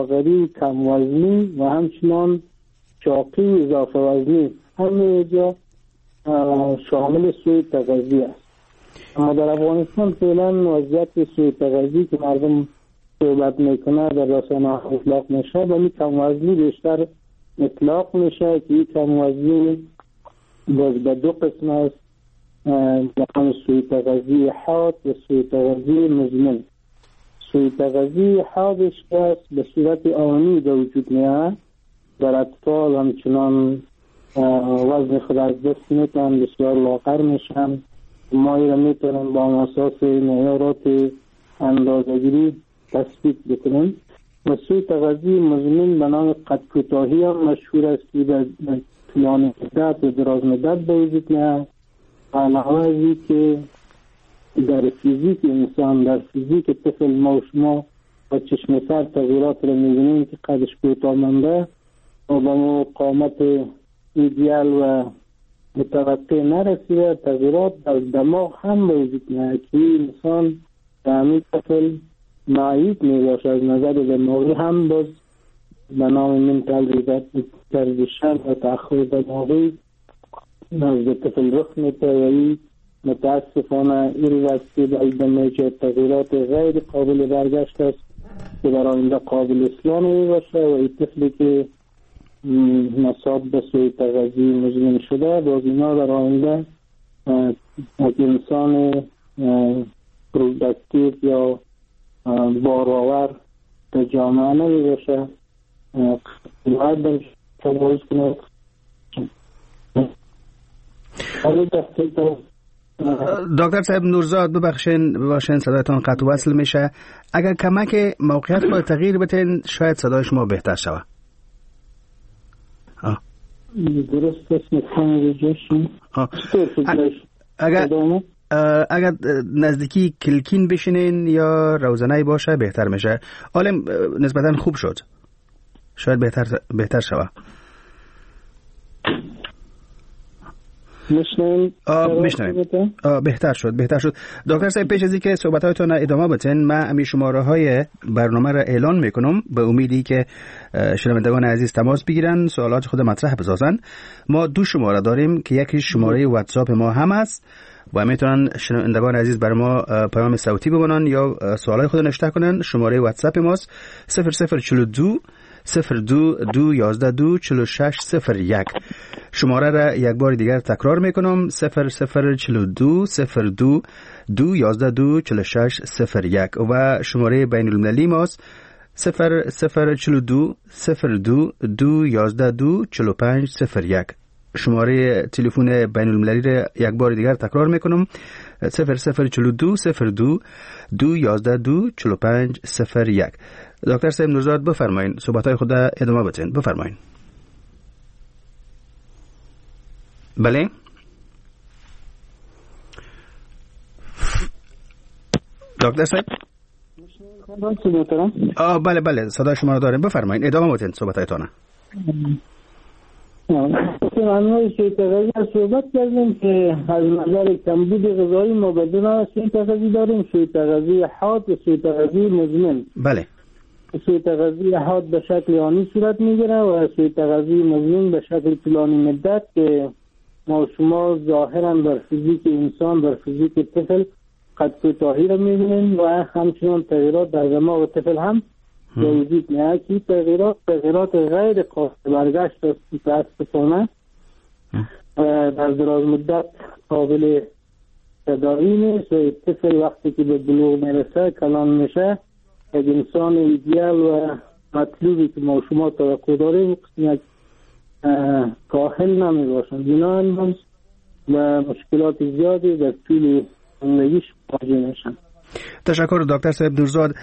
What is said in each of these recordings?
لاغری، کم وزنی و همچنان چاقی و اضافه وزنی همه جا شامل سوء تغذیه است. اما در افغانستان فعلا وضعیت سوء تغذیه که مردم صحبت میکنه در رسانه‌ها اطلاق میشه و این کم وزنی بیشتر اطلاق میشه که این کم وزنی باز به دو قسم است، مثلا سوء تغذیه حاد و سوء تغذیه مزمن. سوء تغذیه حادش که به صورت آنی به وجود میاد، در اطفال همچنان وزن خود از دست میتونن، بسیار لاغر میشن. ما را میتونن با اساس معیارات اندازه‌گیری تثبیت بکنیم. و سوء تغذیه مزمن به نام قد کوتاهی هم مشهور است که در طولانی مدت و دراز مدت به وجود میاد. علاوه از این که در فیزیک انسان، در فیزیک طفل ما و شما و چشم سر تغییرات را میبینیم که قدش کوتاه مانده و به قامت ایدئال و متوقع نرسیده. تغییرات در دماغ هم به وجود میاد که انسان به همین طفل معیوب میباشه، از نظر دماغی هم باز به نام منتال ریزشن و تأخیر دماغی نزد طفل رخ میده و این متاسفانه این وقتی به میجه تغییرات غیر قابل برگشت است که در آینده قابل اصلاح نمیباشه و این طفلی که مصاب به سوء تغذیه مزمن شده باز اینا در آینده از انسان پروداکتیو یا بارآور به جامعه نمیباشه. باید تمایز کنه. دکتر صاحب نورزاد ببخشین صدایتان قطع وصل میشه. اگر کمک موقعیت رو تغییر بدین شاید صدای شما بهتر شود. درست است. اگر نزدیکی کلکین بشینین یا روزنه باشه بهتر میشه. عالم نسبتا خوب شد، شاید بهتر شود. میشنوید؟ بهتر شد. دکتر صاحب پیش از اینکه صحبتاتون ادامه بدین من همین شماره های برنامه را اعلان میکنم به امیدی که شنوندگان عزیز تماس بگیرن، سوالات خود مطرح بسازن. ما 2 شماره داریم که یکی شماره واتساپ ما هم است و میتونن شنوندگان عزیز برای ما پیام صوتی بمونن یا سوالای خود نوشته کنن. شماره واتساپ ماست 0042 0211246601. شماره را یک بار دیگر تکرار میکنم 0042 0211246601 و شماره بین المللی ماست 0042 0211245501. شماره تلفن بین المللی را یک بار دیگر تکرار میکنم 0042 0211245501. دکتر صاحب نورزاد بفرمایید صحبت‌های خود ادامه بدین. بفرمایید. بله دکتر صاحب بله صدای شما رو داریم. بفرمایید ادامه بدین صحبت‌هایتون. معنای سوء تغذیه صحبت کردیم که از نظر کمبود غذایی ما بدون سوء تغذیه داریم، سوء تغذیه حاد و سوء تغذیه مزمن. بله. سوء تغذیه حاد به شکل آنی صورت میگیره و سوء تغذیه مزمن به شکل طولانی مدت که ما شما ظاهرا در فیزیک انسان، در فیزیک طفل قد کوتاهی را میبینیم و همچنان تغییرات در دماغ طفل هم به وجود میاد که تغییرات غیر قابل برگشت است. متاسفانه در دراز مدت قابل تداوی نیست و طفل وقتی که به بلوغ میرسه کلان میشه یک انسان ایدئال و مطلوبی که ما شما توقع داریم یک کاهل نمیباشند. بنابراین و مشکلات زیادی در طول زندگیش مواجه میشن. تشکر دکتر صاحب نورزاد.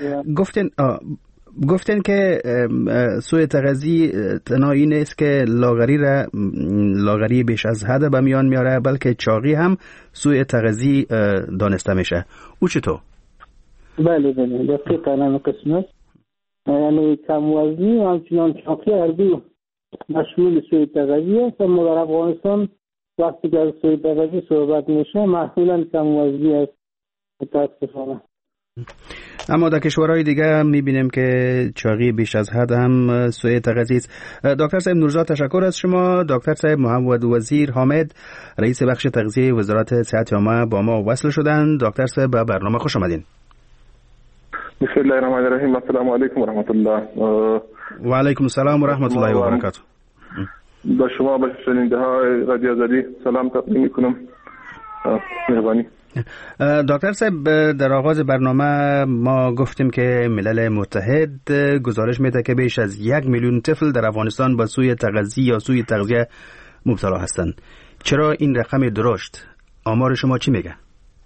گفتن که سوء تغذیه تنها این است که لاغری بیش از حد به میان میاره، بلکه چاقی هم سوء تغذیه دانسته میشه. او چطور؟ بله دقیقاً این قسم است. یعنی کم وزنی و همچنان چاقی هر دو مشمول سوء تغذیه است. اما در افغانستان وقتی که از سوء تغذیه صحبت میشه معمولاً کم وزنی است. متاسفانه. اما در کشورهای دیگه میبینیم که چاقی بیش از حد هم سوء تغذیه است. دکتر صاحب نورزاد تشکر از شما. دکتر صاحب محمد وزیر حامد رئیس بخش تغذیه وزارت صحت عامه با ما وصل شدن. دکتر صاحب به برنامه خوش آمدین. بسم الله الرحمن الرحیم. السلام علیکم و رحمت الله. و علیکم السلام و رحمت الله و برکاته. با شما به شنونده های رادیو آزادی سلام تقدیم میکنم. مهربانی. دکتر صاحب در آغاز برنامه ما گفتیم که ملل متحد گزارش میده که بیش از 1 میلیون طفل در افغانستان با سوء تغذیه یا سوء تغذیه مبتلا هستند. چرا این رقم درشت؟ آمار شما چی میگه؟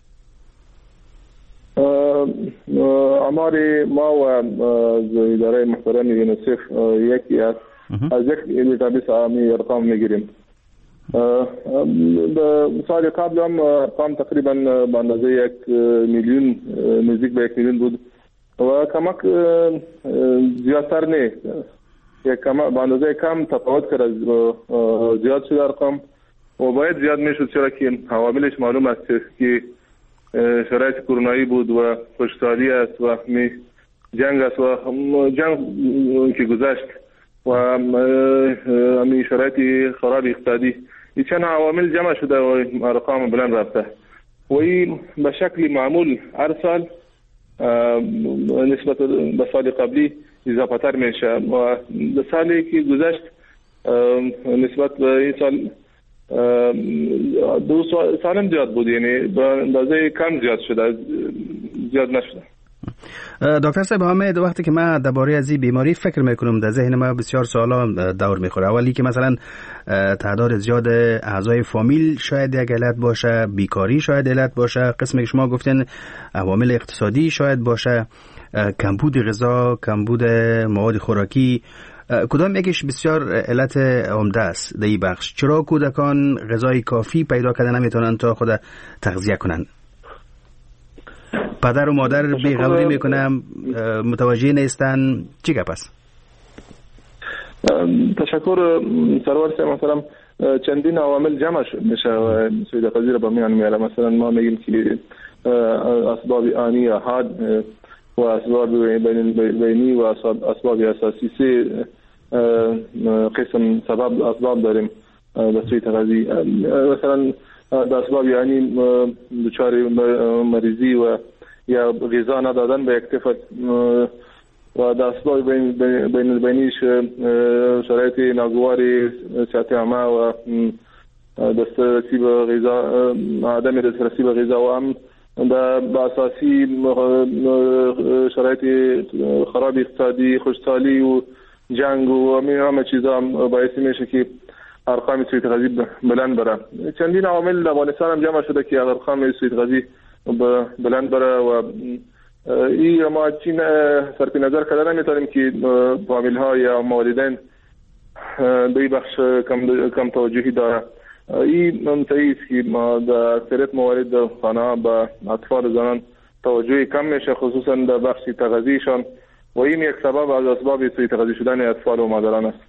آمار ما و اداره محترم یونیسف یکی است. از یک دیتابیس عامی ارقام میگیریم. سال قبل هم ارقام تقریبا به اندازه 1 میلیون، نزدیک به 1 میلیون بود و کمک زیادتر نه، یک به اندازه کم تفاوت کرد، زیاد شد ارقام و باید زیاد میشد، چرا که عواملش معلوم است که شرایط کرونایی بود و خشکسالی است و جنگ است و جنگ که گذشت و همین شرایط خراب اقتصادی، این چند عوامل جمع شده و ارقام بلند رفته و این به شکل معمول هر سال نسبت به سال قبلی اضافه تر میشه و در سالی که گذشت نسبت به این سال 2 سال زیاد بود، یعنی به اندازه کم زیاد شده، زیاد نشده. دکتر صاحب حامد، وقتی که من درباره از این بیماری فکر میکنم در ذهن ما بسیار سوالا دور میخوره. اولی که مثلا تعداد زیاد اعضای فامیل شاید یک علت باشه، بیکاری شاید علت باشه، قسمی که شما گفتین عوامل اقتصادی شاید باشه، کمبود غذا، کمبود مواد خوراکی. کدام یکیش بسیار علت عمده است در این بخش؟ چرا کودکان غذای کافی پیدا کردن نمیتونن تا خود تغذیه کنن؟ پدر و مادر بی‌غوری میکنن، متوجه نیستن، چی گپ است؟ تشکر سرور صاحب. مثلا چندین عوامل جمع میشه و سوء تغذیه به میان میاره. مثلا ما میگیم که اسباب آنی حاد و اسباب بینی و اسباب اساسی، 3 قسم اسباب داریم به سوء تغذیه. مثلا اسباب یعنی دچار مریضی و یا غذا ندادن به یک طفل و اسباب بینیش شرایط ناگواری صحت عامه و دسترسی به غذا، عدم دسترسی به غذا و هم به اساسی شرایط خراب اقتصادی، خشکسالی و جنگ و همه چیزا باعث میشه که ارقام سوء تغذیه بلند بره. چندین عوامل در افغانستان هم جمع شده که ارقام سوء تغذیه بلند بره و این ما چین صرف نظر کردن نمیتونیم که فامیل ها یا والدین به این بخش کم توجهی داره. این منطقی است که ما در اکثریت موارد خانه به اطفال و زنان توجهی کم میشه، خصوصا در بخش تغذیهشان و این یک سبب از اسباب سوء تغذیه شدن اطفال و مادران است.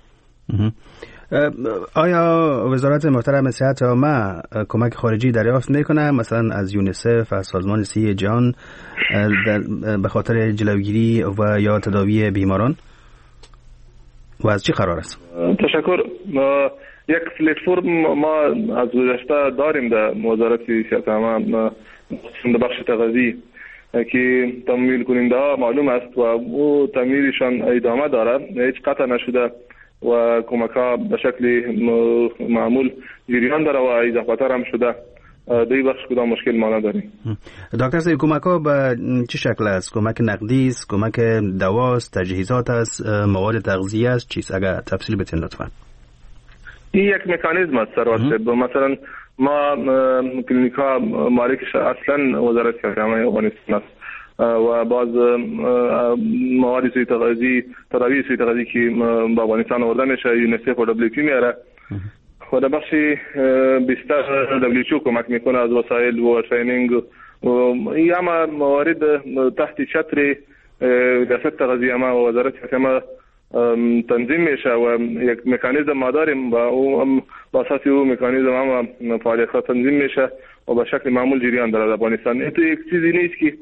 آیا وزارت محترم صحت عامه کمک خارجی دریافت میکنه، مثلا از یونیسف، از سازمان صحت جهان به خاطر جلوگیری و یا تداوی بیماران و از چی قرار است؟ تشکر. یک پلتفرم ما از گذشته داریم در وزارت صحت عامه در بخش تغذیه که تمویل کننده ها معلوم است و او تمویلشان ادامه داره، هیچ قطع نشده و کمک ها به شکل معمول جریان داره و اضافه تر هم شده. دوی بخش کدام مشکل ما نداریم. دکتر صاحب کمک ها به چه شکل است؟ کمک نقدی است، کمک دواست، تجهیزات است، مواد تغذیه است، چیز؟ اگر تفصیل بتین لطفا. این یک مکانیزم است سرور صاحب. مثلا ما کلینیک ها مالکش اصلا وزارت صحت عامه افغانستان است و بعض مواد سوء تغذیه، تداوی سوء تغذیه که به افغانستان آورده میشه یونیسف و دبلیو میاره و در بخش بیشتر دبلیو کمک میکنه از وسایل و ترینینگ و این همه موارد تحت چتر ریاست تغذیه ما و وزارت صحت عامه تنظیم میشه و یک مکانیزم ما داریم و او با اساس او مکانیزم هم فعالیت تنظیم میشه و به شکل معمول جریان داره در افغانستان. این تو یک چیزی نیست که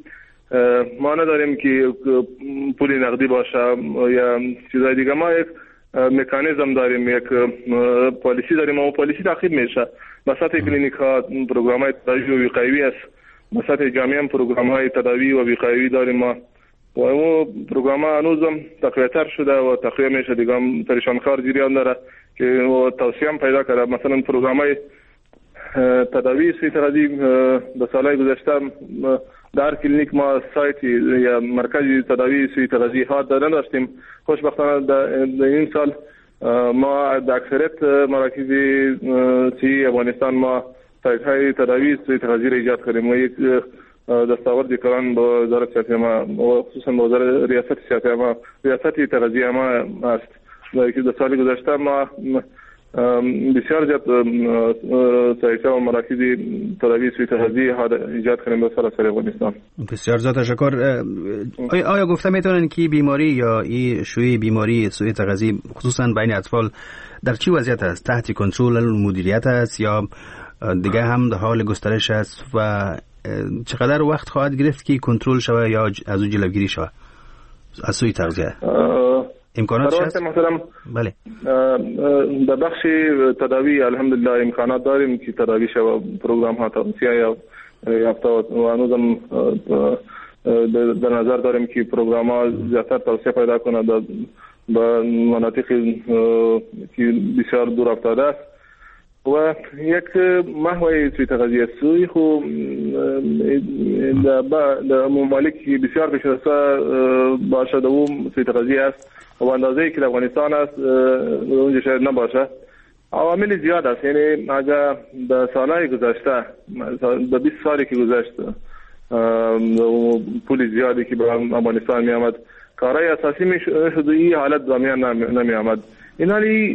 ما نداریم که پول نقدی باشه یا چیزای دیگه. ما یک مکانیزم داریم، یک پالیسی داریم و پالیسی تعقیب میشه. به سطح کلینیک ها پروگرام های تداوی و وقایوی است، به سطح جامعه هم پروگرام های تداوی و وقایوی داریم ما و اون پروگرام ها هنوزم تقویتر شده و تقویه میشه دیگه، هم پریشانکار جریان داره که توسعه هم پیدا کرده. مثلا پروگرام های تداوی سوی تغذی در سالهای گذشته در کلینیک ما سایت یا مرکز تداوی سوی تغذی ها داشتیم. خوشبختانه در این سال ما در اکثریت مراکز سوی افغانستان ما سایت های تداوی سوی تغذی را ایجاد کردیم و یک دستاورد کلان با وزارت صحت ما و خصوصا با وزارت ریاست صحت ما، ریاست تغذیه ما است که در سال گذشته ما بسیار زیاد سایت و مراکز تداوی سوی تغذی ها ایجاد کردیم در سراسر افغانستان. بسیار زیاد تشکر. آیا گفته میتونن که بیماری یا این شوی بیماری سوی تغذی خصوصا بین اطفال در چی وضعیت است؟ تحت کنترل مدیریت است یا دیگه هم در حال گسترش است و چقدر وقت خواهد گرفت که کنترل شود یا از او جلوگیری شود از سوی تغذیه؟ امکانات هست؟ بله. در بخش تداوی الحمدلله امکانات داریم که تداوی شود. پروگرام ها توسعه یافته و هنوزم در نظر داریم که پروگرام ها زیادتر توسعه پیدا کنه به مناطق که بسیار دور افتاده است و یک محور سوی تغذیه سوی خو در ممالک بسیار پیشرفته باشد و سوی تغذیه است و اندازه‌ای که در افغانستان است اونجا شاید نباشه. عوامل زیاد است، یعنی اگر در سالهای گذشته در 20 سالی که گذشت پول زیادی که به افغانستان می آمد کارهای اساسی می شد و این حالت دامیان نمی آمد. این حالی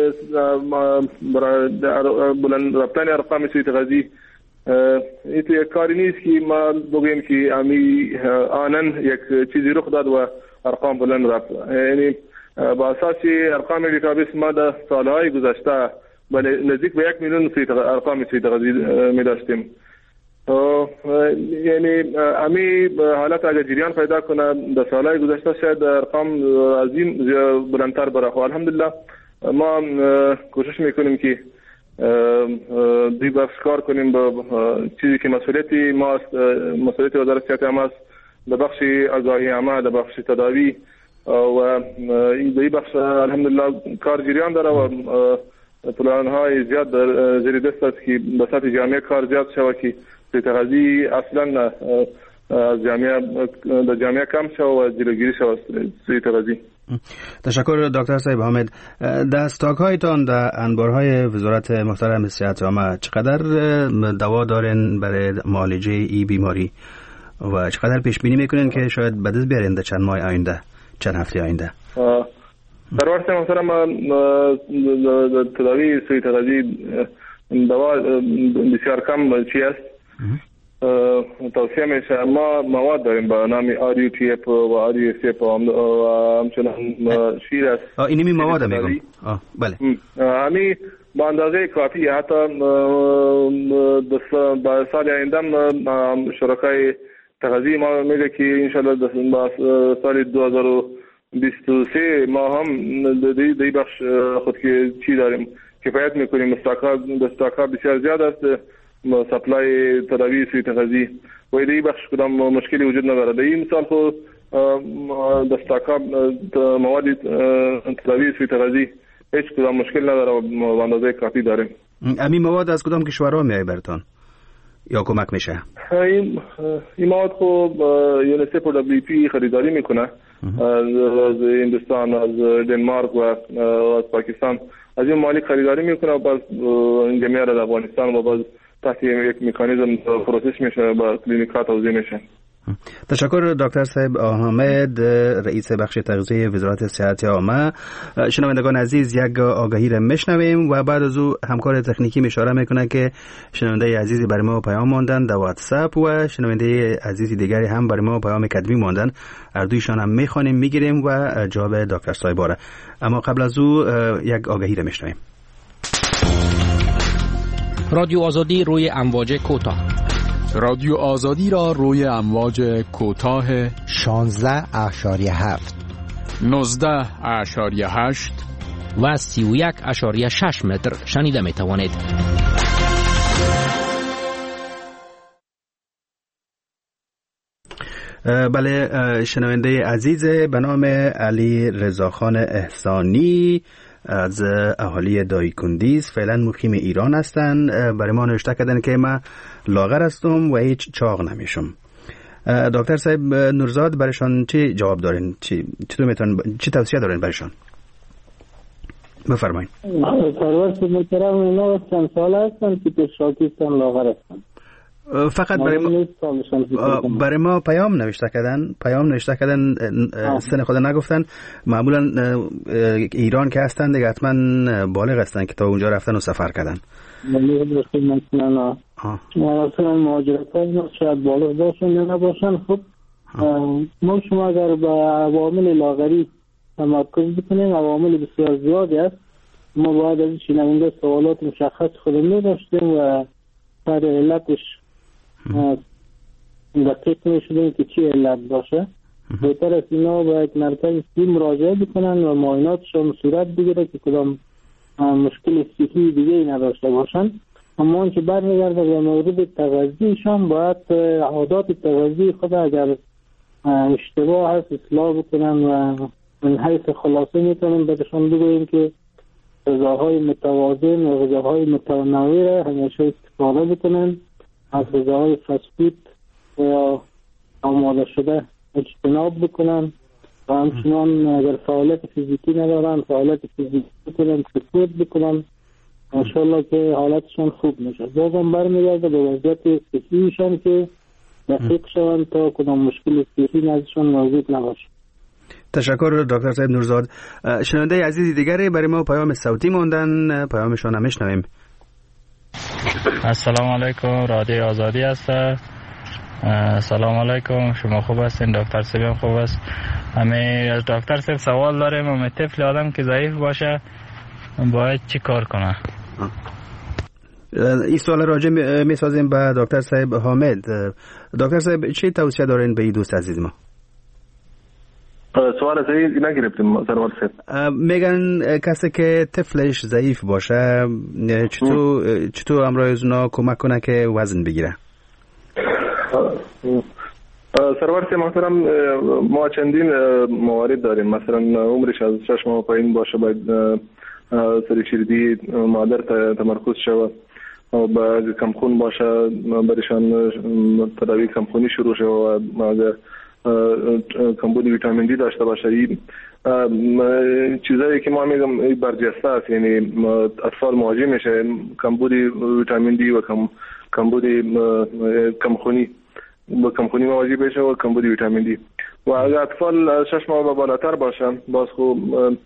بلند رفتن ارقام سوی تغذی این یک کاری نیست که ما بگوییم که آنن یک چیزی رخ داد و ارقام بلند رفت. یعنی با اساس ارقام دیتابیس ما در سالهای گذشته نزدیک به 1 میلیون ارقام سوی تغذی می داشتیم. یعنی امی حالت اگر جریان پیدا کنه در سالهای گذشته شاید ارقام عظیم بلندتر بره. خب الحمدلله ما کوشش میکنیم که دی بخش کار کنیم به چیزی که مسئولیتی ماست، مسئولیت وزارت صحت عامه است، در بخش آگاهی عامه، در بخش تداوی و این بخش الحمدلله کار جریان داره و پلان های زیاد در زیر دست است که به سطح جامعه کار زیاد شود که تغذی اصلا از جامعه کم شود و جلوگیری شود سوی تغذی. تشکر دکتر صاحب حامد. در استاک هایتان در انبارهای وزارت محترم صحت عامه چقدر دوا دارین برای معالجه ای بیماری و چقدر پیش بینی میکنین که شاید به دست بیارین در چند ماه آینده، چند هفته آینده؟ در وقت محترم تداوی سوی تغذی دوا بسیار کم چی است توصیه میشه. ما مواد داریم به نام RUTF و RUSF و همچنان شیر است. اینمی مواد میگم. بله. همی با اندازه کافی حتی با سال آینده شرکای تغذی ما میگه که انشالله با سال 2023 ما هم دی بخش خود که چی داریم کفایت میکنیم. استاکا بسیار زیاد است سپلای تداوی سوی تغذی و این بخش کدام مشکلی وجود نداره. در این مثال خود دستاکا مواد تداوی سوی تغذی هیچ کدام مشکل نداره و به اندازه کافی داریم. امی مواد از کدام کشورها میای برتان یا کمک میشه؟ این مواد خود یونیسف و WFP خریداری میکنه از هندوستان، از دنمارک و از پاکستان. از این مالک خریداری میکنه و باز جمعیت در افغانستان و باز تحت یک مکانیزم پروسس میشه با کلینیک ها توزیع میشه. تشکر دکتر صاحب حامد، رئیس بخش تغذیه وزارت صحت عامه. شنوندگان عزیز یک آگاهی را میشنویم و بعد از او همکار تکنیکی اشاره میکنه که شنونده عزیزی برای ما پیام ماندن در واتساپ و شنونده عزیزی دیگری هم برای ما پیام کتبی ماندن. هر دویشان هم میخوانیم میگیریم و جواب دکتر صاحب باره. اما قبل از او یک آگاهی را میشنویم. رادیو آزادی روی امواج کوتاه رادیو آزادی را روی امواج کوتاه 16.7 19.8 و 31.6 متر شنیده می توانید. بله، شنونده عزیز به نام علی رضاخان احسانی از اهالی دایکندیز فعلا مقیم ایران هستند. برای ما نوشته کردن که من لاغر هستم و هیچ چاق نمیشم. دکتر صاحب نورزاد برایشان چی جواب دارین؟ چی توصیه دارین برایشان؟ بفرمایید. سرورس محترم، اینا چند سال هستن که پیشاکیستان لاغر هستن. فقط برای ما پیام نوشته کردن سن خود نگفتن. معمولا ایران که هستن دیگه حتما بالغ هستن که تا اونجا رفتن و سفر کردن. مثلا مهاجرت ها شاید بالغ باشن یا نباشن. خب ما شما اگر به عوامل لاغری تمرکز بکنیم، عوامل بسیار زیادی است. ما باید از شنونده سوالات مشخص خودمون داشتیم و سر علتش دقیق میشدیم که چی علت باشه. بهتر است اینا به یک مرکز صحی مراجعه بکنن و معایناتشون صورت بگیره که کدام مشکل صحی دیگه ای نداشته باشن. اما اون که برمیگرده به مورد تغذیهشان، باید عادات تغذیه خود اگر اشتباه هست اصلاح بکنن و من حیث خلاصه میتونیم بهشون بگوییم که غذاهای متوازن و غذاهای متنوع را همیشه استفاده بکنن. از غذاهای فاسفود یا آماده شده اجتناب بکنن و همچنان اگر فعالیت فیزیکی ندارن فعالیت فیزیکی بکنن، سپورت بکنن، انشالله که حالتشون خوب میشه. بازم برمیگرده به وضعیت صحیشان که دقیق شوند تا کدام مشکل صحی نزدشون موجود نباشه. تشکر دکتر صاحب نورزاد. شنونده عزیزی دیگری برای ما پیام صوتی موندن، پیامشون هم میشنویم. السلام علیکم، رادیو آزادی است. سلام علیکم، شما خوب هستین؟ دکتر صاحب خوب است. همه از دکتر صاحب سوال داریم. همه طفل آدم که ضعیف باشه باید چی کار کنه؟ این سوال راجع میسازیم به دکتر صاحب حامد. دکتر صاحب چی توصیه دارین به این دوست عزیز ما؟ سوال صحیح نگرفتیم سرور صاحب. میگن کسی که طفلش ضعیف باشه چطور امروز اونا کمک کنه که وزن بگیره؟ سرور صاحب محترم، ما چندین موارد داریم. مثلا عمرش از 6 ماه پایین باشه باید سرشیردی مادر تمرکز شود و با کمخون باشه برشان تداوی کمخونی شروع شود و کمبود ویتامین دی داشته باشه. این چیزایی که ما میگم برجسته است، یعنی اطفال مواجه میشه کمبود ویتامین دی و کمبود کمخونی مواجه بشه و کمبود ویتامین دی. و اگر اطفال 6 ماه و بالاتر باشن باز خوب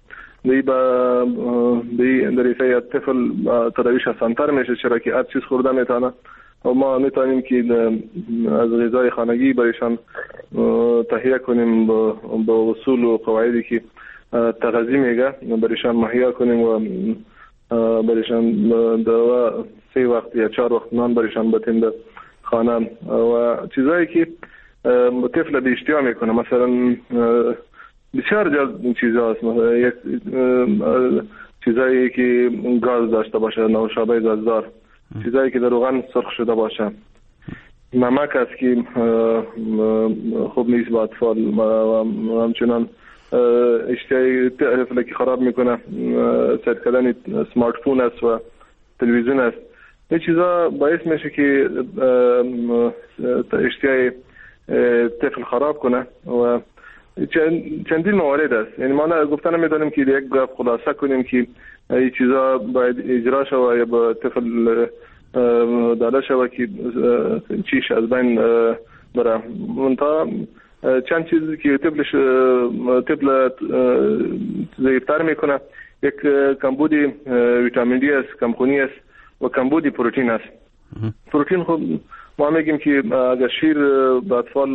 در ایسای طفل تداویش آسان‌تر میشه، چرا که هر چیز خورده میتونه و ما میتونیم که از غذای خانگی برایشان تهیه کنیم با اصول و قواعدی که تغذیه میگه برایشان مهیا کنیم و برایشان 3 وقت یا 4 وقت نان برایشان بتیم در خانه و چیزایی که طفل به اشتیا میکنه. مثلا بسیار جالب چیزاست، مثلا یک چیزایی که گاز داشته باشه، نوشابه گازدار، چیزایی که در روغن سرخ شده باشه، نمک است که خوب نیست با اطفال و همچنان اشتیای طفل که خراب میکنه سرد کردن سمارت فون است و تلویزیون است. این چیزا باعث میشه که اشتیای طفل خراب کنه و چندین موارد است. یعنی ما گفتن نمیدونیم که یک گپ خلاصه کنیم که این چیزا باید اجرا شود یا با طفل داده شود که چیش از بین بره. منتها چند چیزی که طفل ضعیفتر میکنه، یک کمبود ویتامین دی است، کمخونی است و کمبود پروتئین است. پروتئین خب ما میگیم که اگر شیر به اطفال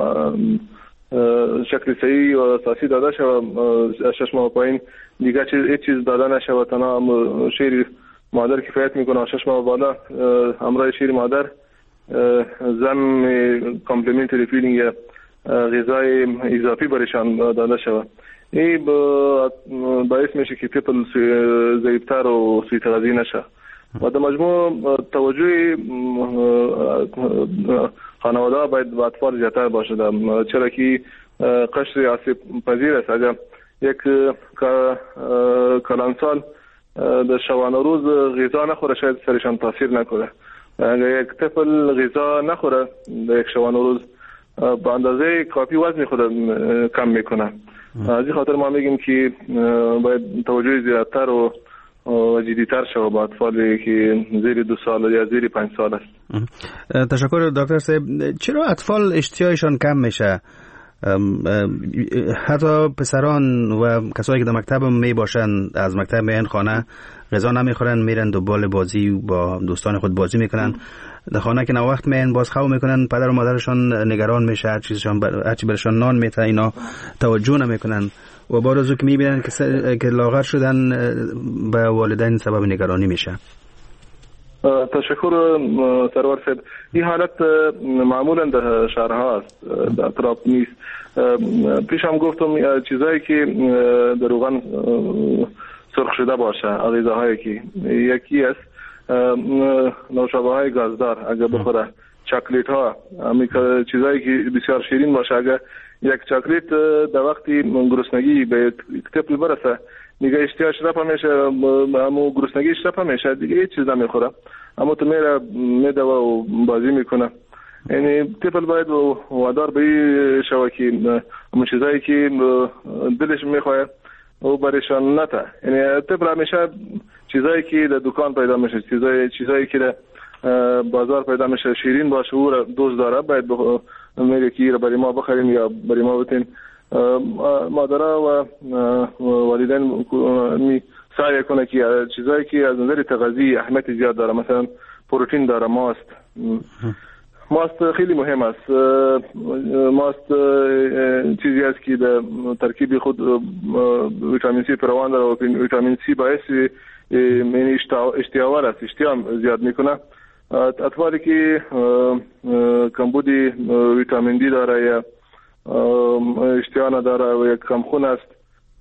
شکل صحیح و اساسی داده شود 6 ماه پایین دیگه هیچ چیز داده نشود، تنها شیر مادر کفایت میکنه. 6 ماه بالا همراه شیر مادر ضمن کامپلیمنتری فیدینگ یا غذای اضافی برایشان داده شود. این باعث میشه که طفل ضعیفتر و سوء تغذیه نشه و در مجموع توجه خانواده باید به اطفال زیادتر باشه، چرا که قشر آسیب پذیر است. اگر یک کلانسال در شبانه روز غذا نخوره شاید سرشان تاثیر نکنه. اگر یک طفل غذا نخوره در یک شبانه روز به اندازه کافی وزن خود کم میکنه. از این خاطر ما میگیم که باید توجه زیادتر و جدیتر شود با اطفالی که زیر 2 سال یا زیر 5 سال است. تشکر دکتر صاحب. چرا اطفال اشتیاقشان کم میشه؟ حتی پسران و کسایی که در مکتب می باشن از مکتب میان خانه غذا نمیخورن، میرن دنبال بازی با دوستان خود بازی میکنن. در خانه که وقت میان باز خواب میکنن، پدر و مادرشان نگران میشه، هر چی برشان نان میته اینا توجه نمیکنن و بعد از اون که میبینن که لاغر شدن به والدین سبب نگرانی میشه. تشکر سرور صاحب. این حالت معمولا در شهرها است، در اطراف نیست. پیش هم گفتم چیزایی که در روغن سرخ شده باشه، غذاهایی که یکی است نوشابه های گازدار اگر بخوره، چاکلیت ها، چیزایی که بسیار شیرین باشه. اگر یک چاکلیت در وقتی گرسنگی به طفل برسه دیگه اشتیاقش رفع میشه، همون گرسنگیش رفع میشه، دیگه هیچ چیز نمیخوره، اما تو میره و بازی میکنه. یعنی طفل باید وادار به شوه که همون چیزایی که دلش میخواه او برایشان نته. یعنی طفل همیشه چیزایی که در دکان پیدا میشه، چیزایی که در بازار پیدا میشه شیرین باشه او را دوست داره، باید میگه که را برای ما بخریم یا برای ما بتین. مادرها و والدین سعی کنه که چیزایی که از نظر تغذیه اهمیت زیاد داره، مثلا پروتئین داره، ماست خیلی مهم است. ماست چیزی است که در ترکیب خود ویتامین سی فراوان داره و ویتامین سی باعث اشتیاق است، اشتیاق زیاد میکنه. اطفالی که کمبود ویتامین دی داره یا اشتیاق نداره و یک کمخون است،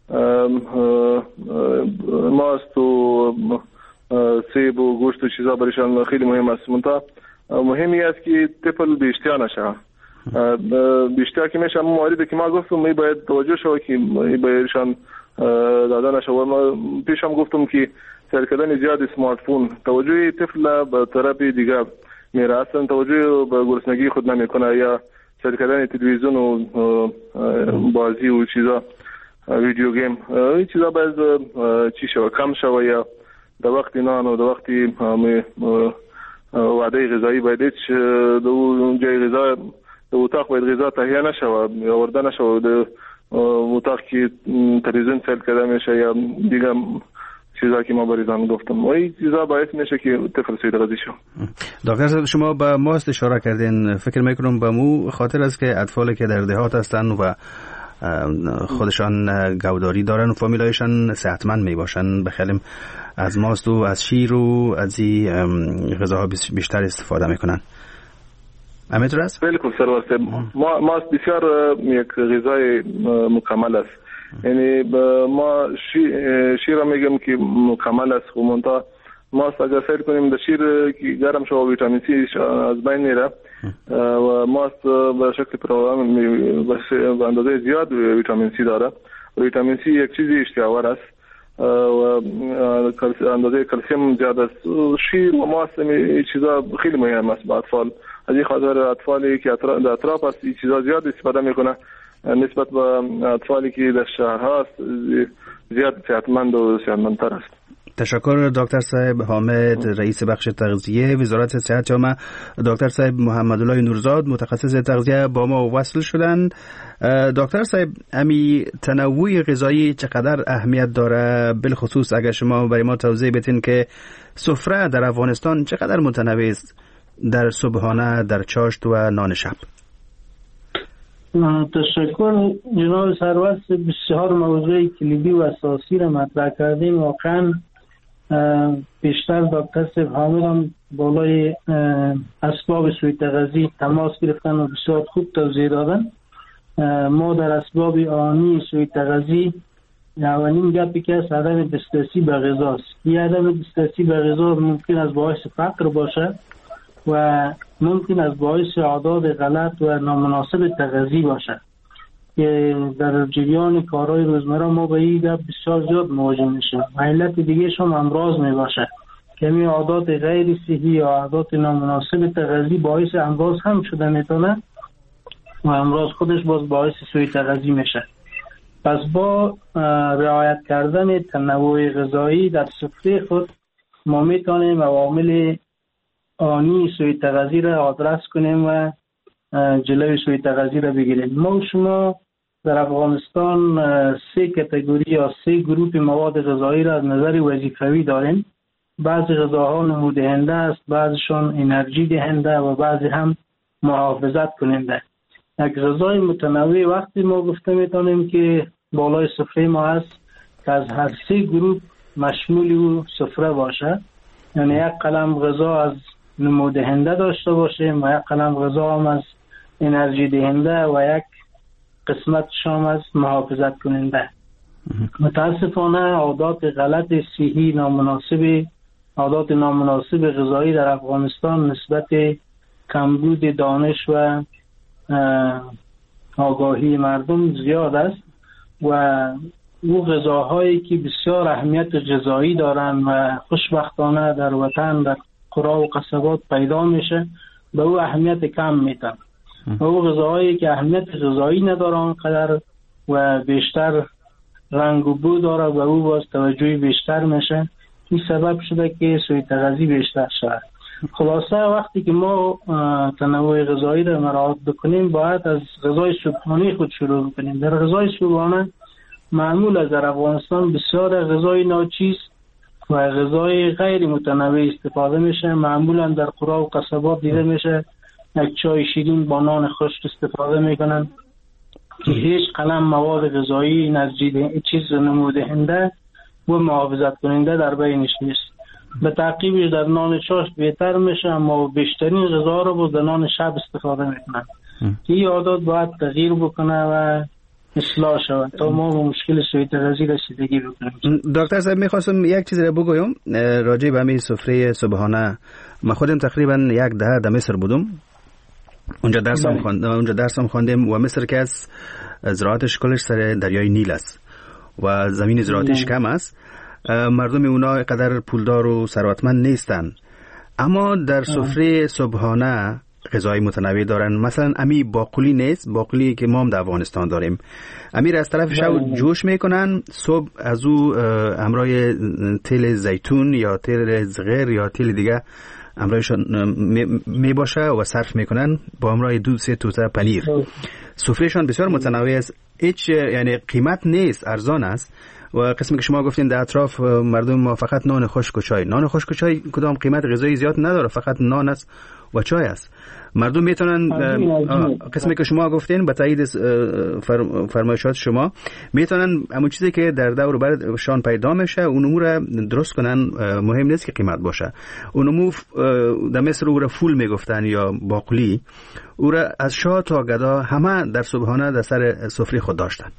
ماست و سیب و گوشت و چیزا برایشان خیلی مهم است. منتها مهمی است که طفل به اشتیاق نشه. به اشتیاق که میشه مواردی که ما گفتم می باید توجه شود که بهشان داده نشه. و ما پیش هم گفتم که سر کردن زیاد اسمارت فون توجه طفل به طرف دیگه میره، اصلا توجه به گرسنگی خود نمیکنه، یا سر کردن تلویزیون و بازی و چیزا، ویدیو گیم، این چیزا باید چی شود کم شود، یا در وقت نان و در وقت وعده غذایی باید هیچ جای غذا در اتاق باید غذا تهیه نشود یا ورده نشود در اتاق که تلویزیون سیل کرده میشه یا دیگه چیزا که ما بریزان گفتم، و این چیزا باعث میشه که طفل سوء تغذیه شود. دکتر صاحب شما به ماست اشاره کردین، فکر میکنم به مو خاطر است که اطفالی که در دهات هستن و خودشان گوداری دارن و فامیلایشان صحتمند می باشن، بخیالیم از ماست و از شیر و از این غذاها بیشتر استفاده میکنن. همینطور است؟ بالکل سرور صاحب. ماست بسیار یک غذای مکمل است. یعنی ما شیر میگم که مکمل است، و منتها ماست اگر سیر کنیم در شیر که گرم شود ویتامین سی از بین میره و ماست به شکل پروان به اندازه زیاد ویتامین سی داره. ویتامین سی یک چیزی اشتیاق‌آور است و اندازه کلسیم زیاد است. شیر و ماست این چیزا خیلی مهم است با اطفال. از این خاطر اطفالی که در اطراف است این چیزا زیاد استفاده میکنه نسبت به اطفالی که در شهرها است زیاد صحتمند و صحتمندتر است. تشکر دکتر صاحب حامد، رئیس بخش تغذیه وزارت صحت جامعه. دکتر صاحب محمدالله نورزاد متخصص تغذیه با ما وصل شدن. دکتر صاحب امی تنوع غذایی چقدر اهمیت داره، بالخصوص اگر شما برای ما توضیح بدین که سفره در افغانستان چقدر متنوع است در صبحانه، در چاشت و نان شب؟ تشکر جناب سرورست، بسیار موضوع کلیدی و اساسی را مطرح کردیم. واقعا بیشتر دکتر صاحب حامد بالای اسباب سوء تغذی تماس گرفتن و بسیار خوب توضیح دادن. ما در اسباب آنی سوء تغذی اولین گپی که از عدم دسترسی به غذاست. این عدم دسترسی به غذا ممکن از باعث فقر باشه و ممکن از باعث عادات غلط و نامناسب تغذی باشه که در جریان کارهای روزمره ما به این گپ بسیار زیاد مواجه میشیم. علت دیگه هم امراض می باشه که می عادات غیر صحی یا عادات نامناسب تغذی باعث امراض هم شده میتونه و امراض خودش باعث سوء تغذی میشه. پس با رعایت کردن تنوع غذایی در سفره خود ما میتونیم عوامل آنی سوء تغذی را آدرس کنیم و جلوی سوء تغذی را بگیریم. ما و شما در افغانستان 3 کاتگوری یا 3 گروه مواد غذایی را از نظر وظیفوی داریم. بعضی غذاها نمودهنده است، بعضیشان انرژی دهنده و بعضی هم محافظت کننده. یک غذای متنوع وقتی ما گفته میتونیم که بالای سفره ما هست که از هر 3 گروه مشمول او سفره باشه، یعنی یک قلم غذا از نمودهنده داشته باشیم و یک قلم غذا هم از انرژی دهنده و یک قسمت شام از محافظت کننده. متاسفانه عادات غلط صحی عادات نامناسب غذایی در افغانستان نسبت کمبود دانش و آگاهی مردم زیاد است و او غذاهایی که بسیار اهمیت غذایی دارند و خوشبختانه در وطن در قرا و قصبات پیدا میشه به او اهمیت کم میدن و او غذاهایی که اهمیت غذایی ندارن قدر و بیشتر رنگ و بو داره و او باز توجهی بیشتر میشه. این سبب شده که سوء تغذی بیشتر شده. خلاصه وقتی که ما تنوع غذایی را مراعات بکنیم باید از غذای صبحانه خود شروع کنیم. در غذای صبحانه معمول از در افغانستان بسیار غذای ناچیز و غذای غیر متنوع استفاده میشه. معمولا در قرا و قصبات دیده میشه یک چای شیرین با نان خشک استفاده میکنن که هیچ قلم مواد غذایی نزدیک چیز نمودهنده و محافظت کننده در بینش نیست. به تعقیبش در نان چاشت بهتر میشه اما بیشترین غذا رو با در نان شب استفاده میکنن که این عادات باید تغییر بکنه و اصلاح شود تا ما به مشکل سوء تغذی رسیدگی بکنیم. دکتر صاحب میخواستم یک چیز رو بگویم راجع به همین سفره صبحانه. من خودم تقریبا 1 دهه در مصر بودم. اونجا درسم خواندم و مصر که از زراعتش کلش سر دریای نیل است و زمین زراعتیش کم است. مردم اونا قدر پولدار و ثروتمند نیستن اما در سفره صبحانه غذای متنوع دارن. مثلا امی باقلی نیست، باقلی که ما هم در افغانستان داریم، امیر از طرف شو جوش میکنن، صبح از او همراه تیل زیتون یا تیل زغیر یا تیل دیگه همراهشون می باشه و صرف میکنن با همراه 2-3 توته پنیر. سفرهشان بسیار متنوع است، هیچ یعنی قیمت نیست، ارزان است. و قسمی که شما گفتین در اطراف مردم ما فقط نان خشک و چای، نان خشک و چای کدام قیمت غذایی زیاد نداره، فقط نان است و چای است. مردم میتونن قسمی که شما گفتین به تایید فرمایشات شما میتونن همون چیزی که در دور برشان پیدا میشه اون امور درست کنن. مهم نیست که قیمت باشه. اون امور در مصر او را فول میگفتن یا باقلی، او را از شاه تا گدا همه در صبحانه در سر سفره خود داشتن.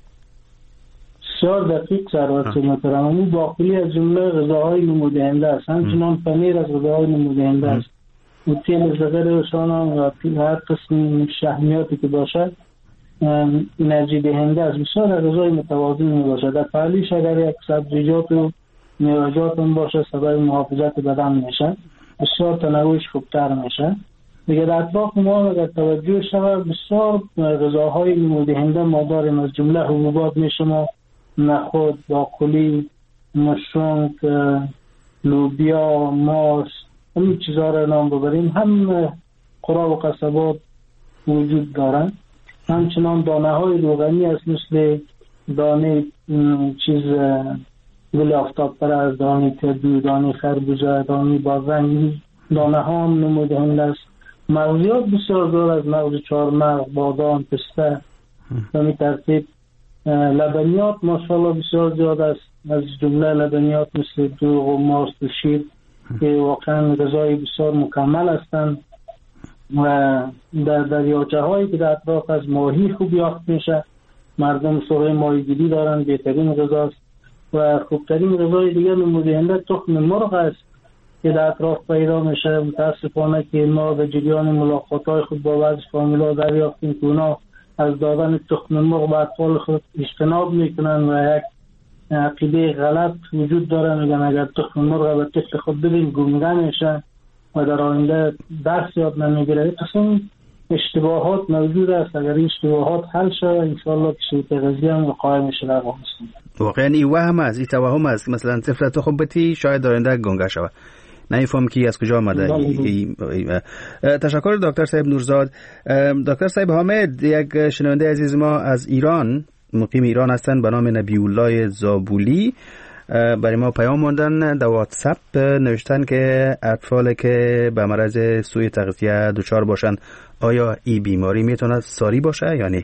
بسیار دقیق سرورت محترم. باقلی از جمله غذاهای نمودهنده است، همچنان پنیر از غذاهای نمودهنده است و تیل زغیر و هر قسم شحمیاتی که باشد انرژی دهنده است. بسیار غذای متوازن می باشد. در پهلیش اگر یک سبزیجات و میوه‌جات هم باشه سبب محافظت بدن میشه، بسیار تنوعش خوبتر میشه. دیگه در اطراف ما اگر توجه شود بسیار غذاهای نمودهنده ما داریم، از جمله حبوبات میشم نخود، باقلی، مشروم، لوبیا، ماست، این چیزها را نام ببریم، هم قرا و قصبات وجود دارن. همچنان دانه های روغنی است مثل دانه چیز گل آفتاب پرست، دانه کدو، دانه خربوزه، دانه بادرنگ، دانه ها هم نمودهنده است. مغزیات بسیار دار از مغز چهارمغز، بادام، پسته. به این ترتیب لبنیات ماشاءالله بسیار زیاد است، از جمله لبنیات مثل دوغ و ماست و شیر که واقعا غذای بسیار مکمل هستند و در دریاچه هایی که در اطراف از ماهی خوب یافت میشه، مردم سوره ماهیگیری دارن، بهترین غذاست. و خوبترین غذای دیگه نمودینده تخم مرغ است که در اطراف پیدا میشه. متاسفانه که ما به جریان ملاقات های خود با بعض فامیلا دریافتیم که اونا از دادن تخم مرغ به اطفال خود اجتناب میکنن و یک عقیده غلط وجود داره، میگن اگر تخم مرغ به طفل خود بدین گونگه میشه و در آینده درس یاد نمیگیره. قسم اشتباهات موجود است. اگر این اشتباهات حل شد انشاءالله که سوء تغذیه هم وقایع میشه در افغانستان. واقعا این وهم است، این توهم است، مثلا طفل تو خوب بتی شاید در آینده گونگه شود، نمیفهم که از کجا آمده. تشکر دکتر صاحب نورزاد. دکتر صاحب حامد، یک شنونده عزیز ما از ایران، مقیم ایران هستند، به نام نبی الله زابولی، برای ما پیام موندن در واتساپ، نوشتن که اطفالی که به مرض سوء تغذیه دچار باشن آیا این بیماری میتونه ساری باشه یا نه؟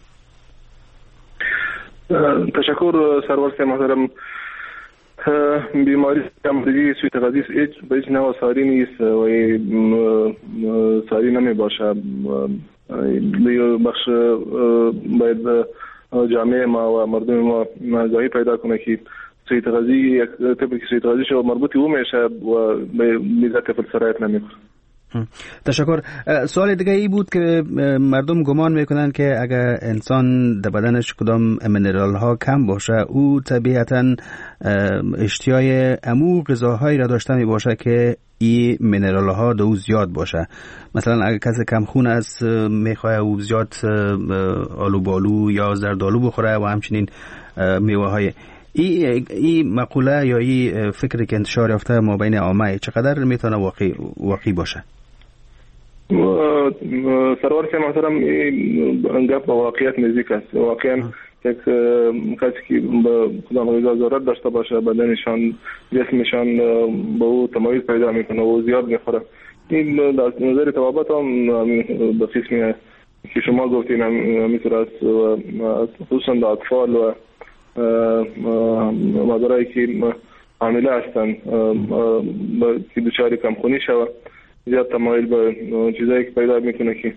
تشکر سرور محترم. بیماری امروزی سوء تغذیه به هیچ نوع ساری نیست و ساری نمی باشه. بخش باید جامعه ما و مردم ما آگاهی پیدا کنه که سوء تغذیه یک طبقی سوء تغذیه شو مربوطی او میشه و به میزه طفل سرایت نمیکنه. تشکر. سوال دیگه ای بود که مردم گمان میکنن که اگر انسان در بدنش کدام منرال ها کم باشه او طبیعتا اشتیای امو غذاهایی را داشته می باشه که این منرال ها دو زیاد باشه. مثلا اگر کسی کم خون است میخواه او زیاد آلو بالو یا زردآلو بخوره و همچنین میوه های. این مقوله یا این فکری که انتشار یافته ما بین عامه چقدر میتونه واقعی باشه؟ سرور که محترم این گپ با واقعیت نزدیک است. واقعا یک کسی که به کدام غذا ضرورت داشته باشه بدنشان جسمشان به او تمایز پیدا میکنه و زیاد میخوره. این در نظر طبابت هم به قسمی که شما گفتین همینطور است و خصوصا در اطفال و مادرایی که حامله هستند که دچار کمخونی شود زیاد تمایل به چیزایی که پیدا میکنه که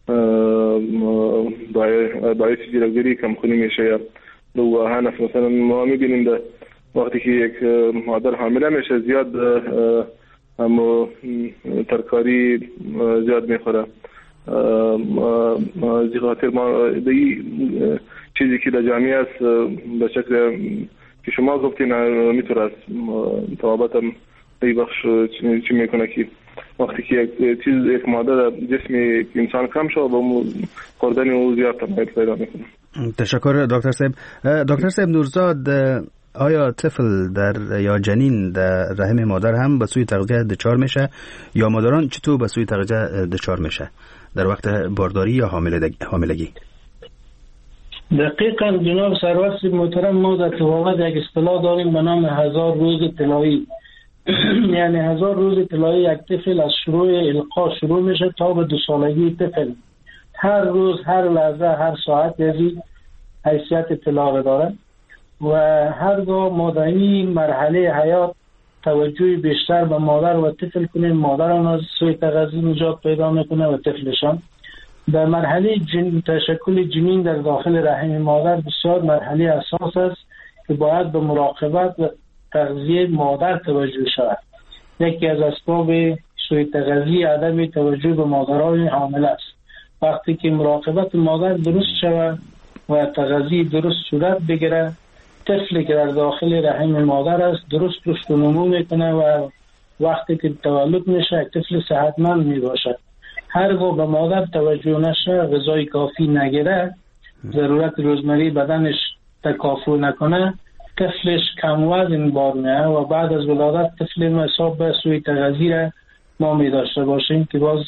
باعث جلوگیری کمخونی میشه یا دو آهن است. مثلا ما میبینیم وقتی که یک مادر حامله میشه زیاد هم ترکاری زیاد میخوره. از خاطر ما چیزی که در جامعه است به شکل که شما گفتین میتونه است طبابت هم این بخش چی میکنه که وقتی که یک ماده جسم انسان کم شد و خوردن او زیاد تمایل پیدا میکنه. تشکر دکتر صاحب. دکتر صاحب نورزاد، آیا طفل یا جنین در رحم مادر هم به سوء تغذیه دچار میشه یا مادران چطور به سوء تغذیه دچار میشه در وقت بارداری یا حاملگی؟ دقیقاً جناب سرور محترم، ما در طبابت یک اصطلاح داریم به نام 1000 روز طلایی. یعنی 1000 روز طلایی یک طفل از شروع القا شروع میشه تا به 2 سالگی طفل هر روز، هر لحظه، هر ساعت یعنی حیثیت طلاق داره و هرگاه ما در این مرحله حیات توجه بیشتر به مادر و طفل کنیم، مادران از سوء تغذیه نجات پیدا میکنه و طفلشان. در مرحله تشکل جنین در داخل رحم مادر بسیار مرحله اساس است که باید به مراقبت و تغذیه مادر توجه شود. یکی از اسباب سوء تغذیه عدم توجه به مادران حامله است. وقتی که مراقبت مادر درست شود و تغذیه درست صورت بگیره، طفلی که در داخل رحم مادر است درست رشد و نمو میکنه و وقتی که تولد میشه طفل صحتمند میباشد. هرگاه به مادر توجه نشه، غذای کافی نگیره، ضرورت روزمره بدنش تکافو نکنه، طفلش کم وزن بار میاد و بعد از ولادت طفل مصاب به سوء تغذیه ما می داشته باشیم که باز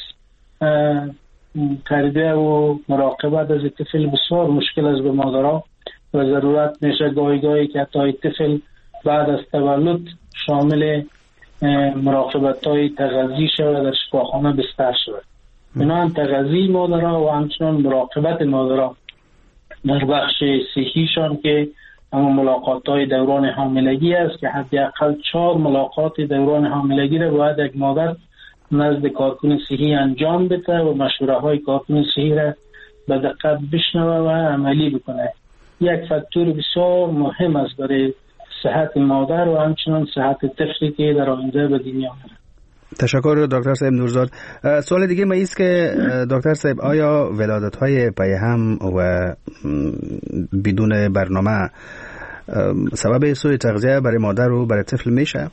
تربیه و مراقبت از طفل بسیار مشکل است به مادرها و ضرورت میشه گاهی که حتی طفل بعد از تولد شامل مراقبت های تغذیه شود در شفاخانه بستر شود. بنابراین تغذیه مادرها و همچنان مراقبت مادرها در بخش صحیشان که اما ملاقات‌های دوران حاملگی است که حداقل 4 ملاقات دوران حاملگی را باید یک مادر نزد کارکن صحی انجام بده و مشوره‌های کارکن صحی را به دقت بشنوه و عملی بکنه. یک فاکتور بسیار مهم است برای صحت مادر و همچنان صحت طفلی که در آینده به دنیا میاد. تشکر دکتر صاحب نورزاد. سوال دیگه ما است که دکتر صاحب آیا ولادت‌های پیهم و بدون برنامه سبب سوء تغذیه برای مادر و برای طفل میشه؟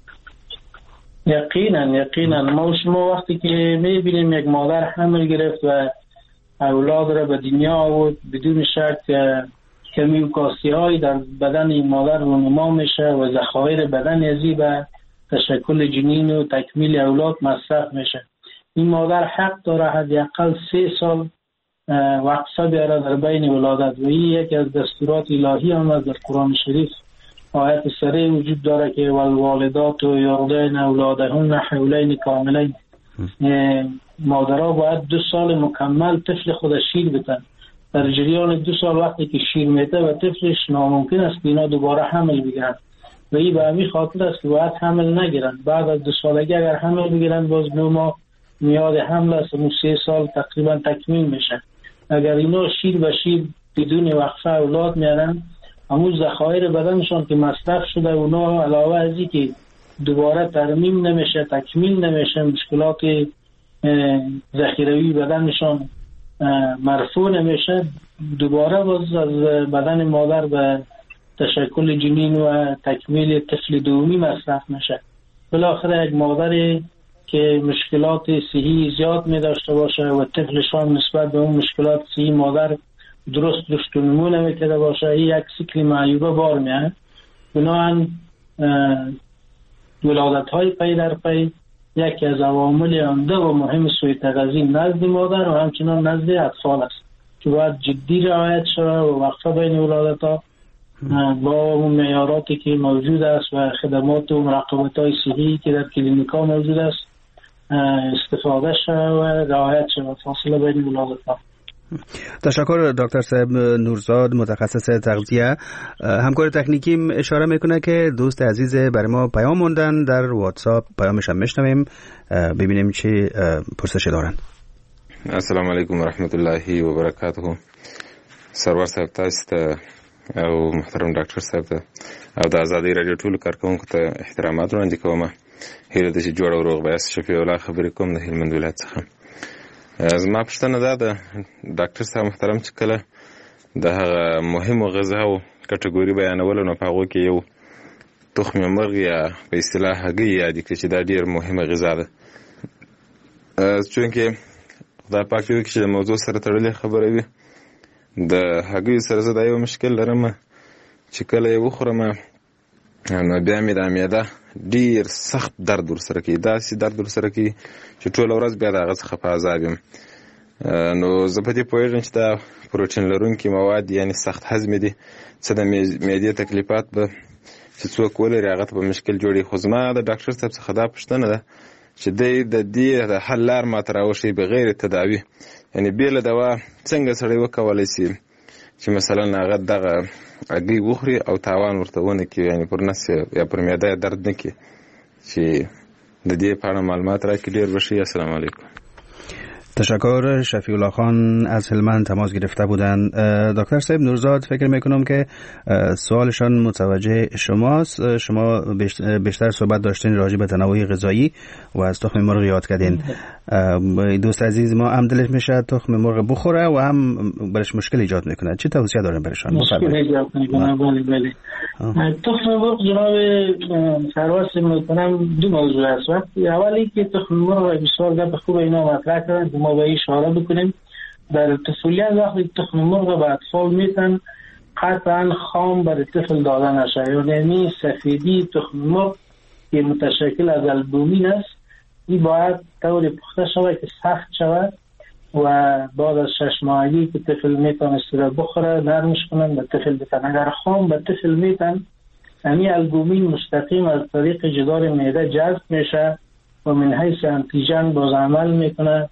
یقینا ما شما وقتی که میبینیم یک مادر حمل گرفت و اولاد را به دنیا آورد، بدون شک کمی و کاستی های در بدن این مادر رونما میشه و ذخایر بدن ازی به تشکل جنین و تکمیل اولاد مصرف میشه. این مادر حق داره حداقل 3 سال وقفه بیاره در بین ولادت و این یکی از دستورات الهی آمد در قرآن شریف. آیت سریع وجود داره که والوالدات و یرضعن اولادهن حولین کاملین. مادرها باید 2 سال مکمل طفل خود شیر بدن. در جریان 2 سال وقتی که شیر میده و طفلش ناممکن است که اینا دوباره حمل بگیرن و این به همین خاطر است که باید حمل نگیرن. بعد از 2 سالگی اگر حمل بگیرن باز 9 ماه میاد حمل است و 3 سال تقریبا تکمیل میشه. اگر اینا شیر به شیر بدون وقفه اولاد میارن، همون ذخایر بدنشان که مصرف شده اونا علاوه از این که دوباره ترمیم نمیشه، تکمیل نمیشه، مشکلات ذخیروی بدنشان مرفوع نمیشه، دوباره باز از بدن مادر به تشکل جنین و تکمیل طفل دومی مصرف میشه. بالاخره یک مادری که مشکلات صحی زیاد می داشته باشه و طفلشان نسبت به اون مشکلات صحی مادر درست رشد و نمو نمیکرده باشه، این یک سیکل معیوبه بار میاد. بنابراین ولادت های پی در پی یکی از عوامل عمده و مهم سوء تغذیه نزد مادر و همچنان نزد اطفال است که باید جدی رعایت شود و وقفه بین ولادت ها با اون معیاراتی که موجود است و خدمات و مراقبت های صحی که در کلینیک ها موجود است استفاده شود و رعایت شود فاصله بین ولادت ها. تشکر دکتر صاحب نورزاد متخصص تغذیه. همکار تکنیکیم اشاره میکنه که دوست عزیز برای ما پیام موندن در واتساپ، پیامش هم میشنویم ببینیم چی پرسش دارن. السلام علیکم و رحمت الله و برکاته. سرور صاحب تاسو او محترم ډاکټر صاحب ته او د ازادي رادیو ټولو کارکونکو ته احترامات وړاندې کوم. هیله ده چې جوړ او روغ به شفیع الله خبرې کوم د هلمند ولایت څخه. زما پوښتنه ده ډاکټر صاحب محترم چې کله د هغه مهمو غذاو کټګوري بیانول نو په هغو کې یو تخم مرغ یا په اصطلاح هګۍ یادې کړي چې دا ډېر مهمه غذا ده. چونکې خدای پاک دې وکړي چې د موضوع سره تړلې خبره وي. د هګۍ سره زه دا یو مشکل لرم چې کله یې وخورم نو بیا مې د معده ډېر سخت درد ورسره کوي، داسې درد ورسره کوي چې ټوله ورځ بیا د هغه څخه په عذاب یم. نو زه په دې پوهېږم چې دا پروټین لرونکي مواد یعنې سخت هضمې دي، څه د معدې تکلیفات به چې څوک ولري هغه ته به مشکل جوړي. خو زما د ډاکټر صاحب څخه دا پوښتنه ده چې دی د دې د حل لار ماته راوښیي بغیر تداوي، یعنې بې له دوا څنګه سړی وکولی شي چې مثلا هغه دغه هګۍ وخوري او تاوان ورته ونه کړي، یعنې پر نس یا پر معده یې درد نه کړي. چې د دې په اړه معلومات راکړي ډېر به ښه. السلام علیکم. تشکر. شفیع الله خان از هلمند تماس گرفته بودند. دکتر صاحب نورزاد فکر میکنم که سوالشان متوجه شماست. شما بیشتر صحبت داشتین راجع به تنوع غذایی و از تخم مرغ یاد کردین. دوست عزیز ما هم دلش میشه تخم مرغ بخوره و هم برش مشکل ایجاد میکنه. چی توصیه دارین برشان؟ مشکل ایجاد میکنه. بله. تخم مرغ جناب سرواس محترم دو موضوع است. اولی که تخم مرغ بسیار گپ خوب اینا مطرح کردن که ما به اشاره بکنیم. در طفولیت وقتی تخم مرغ به اطفال میتن قطعا خام برای طفل داده نشه، یعنی سفیدی تخم مرغ که متشکل از البومین است این باید طور پخته شود که سخت شود و بعد از 6 ماهگی که طفل میتونست را بخوره نرمش کنن به طفل بتن. اگر خام به طفل میتن یعنی البومین مستقیم از طریق جدار معده جذب میشه و من حیث انتیجن باز عمل میکنه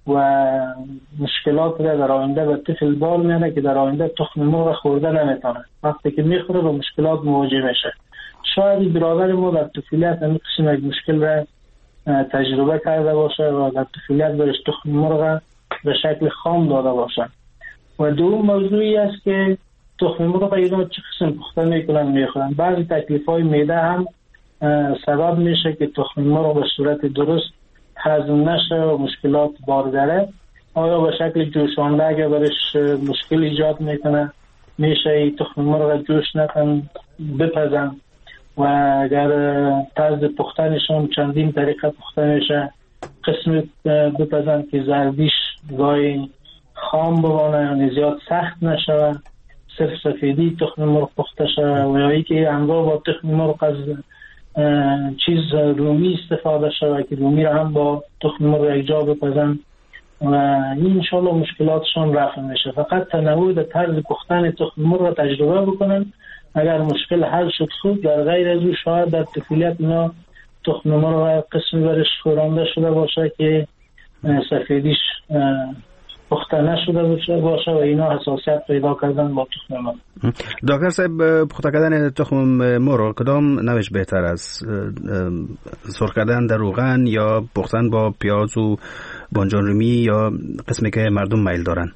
و مشکلات در آینده به طفل بار میاره که در آینده تخم مرغ خورده نمیتونه. وقتی که میخوره با مشکلات مواجه میشه. شاید برادر ما در طفولیت همین قسم یک مشکل را تجربه کرده باشه و در طفولیت برش تخم مرغ به شکل خام داده باشه. و دوم موضوعی است که تخم مرغ اینا چه قسم پخته میکنن میخورن. بعضی تکلیف های معده هم سبب میشه که تخم مرغ به صورت درست هضم نشه و مشکلات بار داره. آیا به شکل جوشانده اگر برش مشکل ایجاد میکنه میشه ای تخم مرغ جوش نکن بپزن و اگر طرز پختنشون چندین طریقه پخته میشه قسم بپزن که زردیش گاهی خام بمانه یعنی زیاد سخت نشه، صرف سفیدی تخم مرغ پخته شه و یا ای که همراه با تخم مرغ از چیز رومی استفاده شده که رومی را هم با تخم مرغ یک جا بپزن و این انشالله مشکلاتشون رفع میشه. فقط تنوع در طرز پختن تخم مرغ تجربه بکنن. اگر مشکل حل شد خوب، در غیر از او شاید در طفولیت اینا تخم مرغ قسمی برش خورانده شده باشه که سفیدیش پخته نشده باشه و اینا حساسیت پیدا کردن با تخم مرغ. دکتر صاحب، پخته کردن تخم مرغ کدام نوش بهتر است؟ سرخ کردن در روغن یا پختن با پیاز و بانجان رومی یا قسمی که مردم میل دارن؟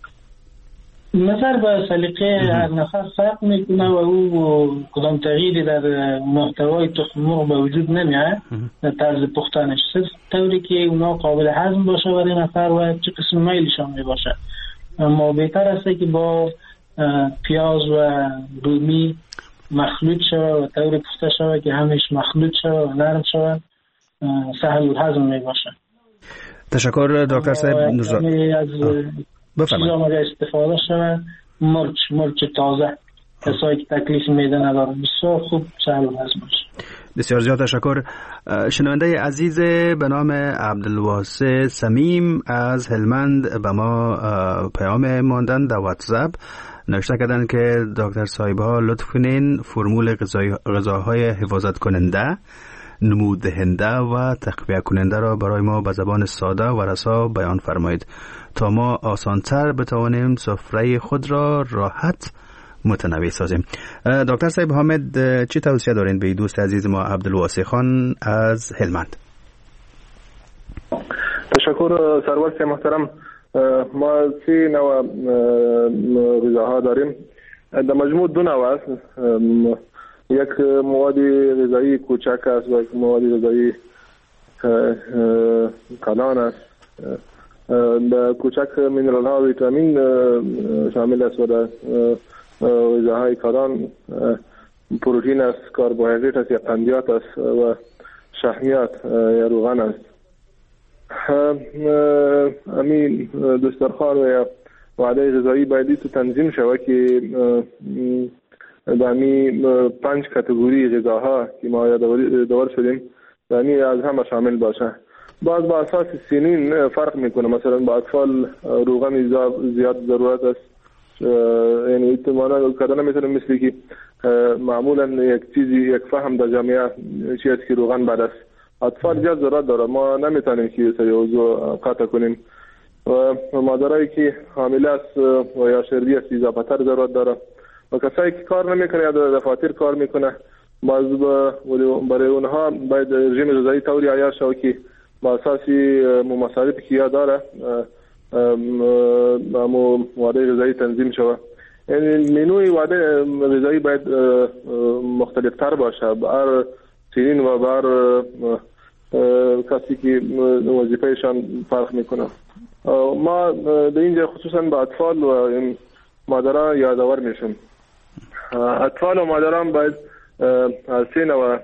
نظر به سلیقه هر نفر فرق میکنه و او کدام تغییری در محتوای تخم مرغ به وجود نمیاد در طرز پختنش، طوری که اونا قابل هضم باشه برای نفر و چه قسم میلشان می باشه. اما بهتر است که با پیاز و رومی مخلوط شود و طوری پخته شود که همش مخلوط شود و نرم شود، سهل الهضم می باشه. تشکر دکتر صاحب. بفرمایید. استفاده شود مرچ تازه، کسایی که تکلیف معده ندارن بسیار خوب سهل هضم باشه. بسیار زیاد تشکر. شنونده عزیز به نام عبدالواسع صمیم از هلمند به ما پیام ماندن در واتساپ، نوشته کردن که دکتر صاحب‌ها لطف کنین فرمول غذاهای حفاظت کننده، نمود دهنده و تقویت کننده را برای ما به زبان ساده و رسا بیان فرمایید تا ما آسان‌تر بتوانیم سفره خود را راحت متنوع سازیم. دکتر صاحب حامد، چی توصیه دارین به دوست عزیز ما عبدالواسع خان از هلمند؟ تشکر سرور محترم. ما 3 نوع غذاها داریم. در مجموع 2 نوع است. یک مواد غذایی کوچک است و یک مواد غذایی کلان است. در کوچک مینرال ها و ویتامین شامل است و در غذاهای کلان پروتئین است، کربوهیدرات است یا قندیات است و شحمیات یا روغن است. همین دسترخوان و وعده غذایی باید تو تنظیم شود که دامی 5 کاتگوری غذاها که ما یادآور شدیم دامی از همه شامل باشه. بعض با اساس سنین فرق میکنه. مثلا با اطفال روغن زیاد ضرورت است، یعنی احتمالاً کردن میتونه مثل که معمولا یک فهم در جامعه چیزی که روغن بعد است. اطفال زیاد ضرورت داره، ما نمیتونیم که سری موضوع قطع کنیم. و مادرایی که حامله است و یا شردی است اضافه تر ضرورت داره و کسایی که کار نمیکنه یا در دفاتر کار میکنه برای اونها باید رژیم غذایی طوری عیار شود که با اساس مصارفی که یا داره وعده غذایی تنظیم شود. یعنی منوی وعده غذایی باید مختلف تر باشه به هر سنین و به هر کسی که وظیفهشان فرق میکنه. ما در اینجا خصوصا به اطفال و مادران یادآور میشم. اطفال و مادران باید از 3 نوع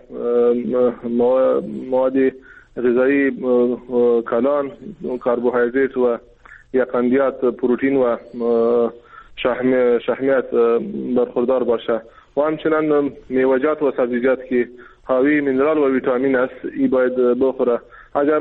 مواد غذایی کلان، کربوهیدرات و یا قندیات، پروتئین و شحمیات برخوردار باشه و همچنان میوه‌جات و سبزیجات که حاوی مینرال و ویتامین است ای باید بخوره. اگر